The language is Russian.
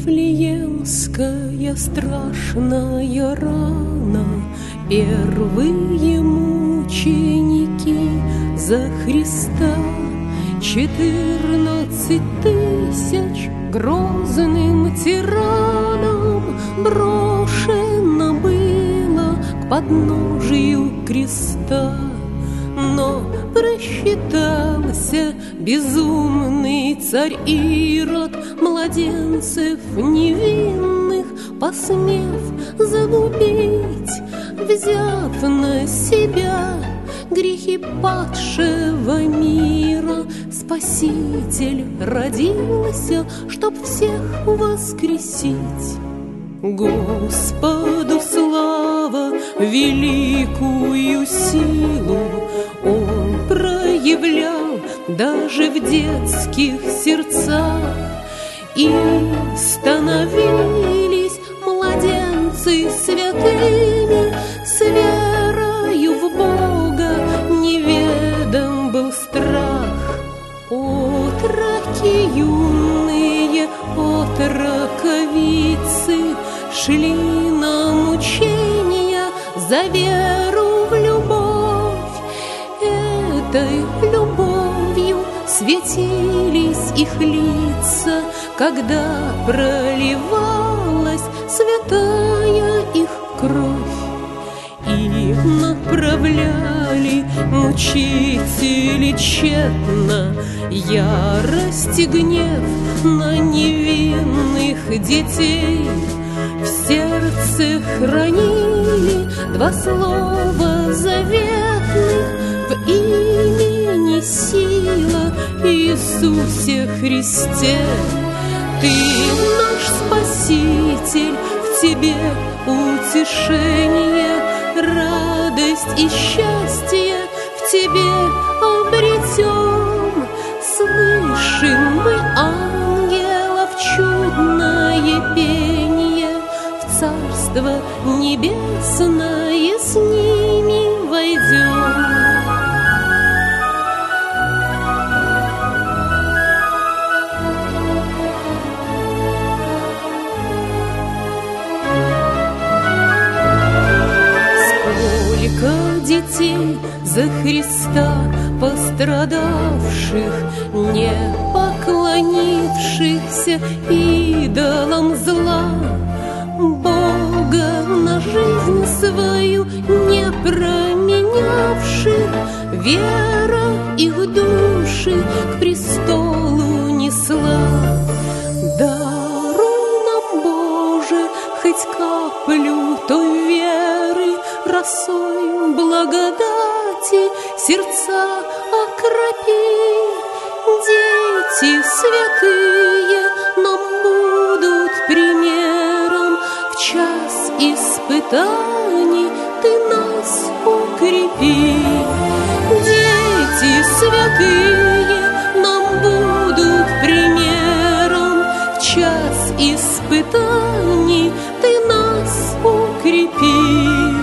Вифлеемская страшная рана, первые мученики за Христа. 14 тысяч грозным тиранам брошено было к подножию креста. Но просчитался безумный царь Ирод, младенцев невинных посмев загубить, взяв на себя грехи падшего мира. Спаситель родился, чтоб всех воскресить. Господу слава, великую силу Он проявлял даже в детских сердцах, и становились младенцы святыми, с верою в Бога неведом был страх. Отроки юные, отроковицы шли на мучения за веру в любовь. Этой любовью светились их лица, когда проливалась святая их кровь. И направляли мучители тщетно ярость и гнев на невинных детей. В сердце хранили два слова заветных: в имени сила Иисусе Христе. Ты наш Спаситель, в Тебе утешение, радость и счастье в Тебе обретем. Слышим мы ангелов чудное пение, в Царство Небесное с ними войдем. Детей за Христа пострадавших, не поклонившихся идолам зла, Бога на жизнь свою не променявших, вера их души к престолу несла. Даруй нам, Боже, хоть каплю той веры, росой благодати сердца окропи. Дети святые нам будут примером, в час испытаний Ты нас укрепи. Дети святые нам будут примером, в час испытаний Ты нас укрепи.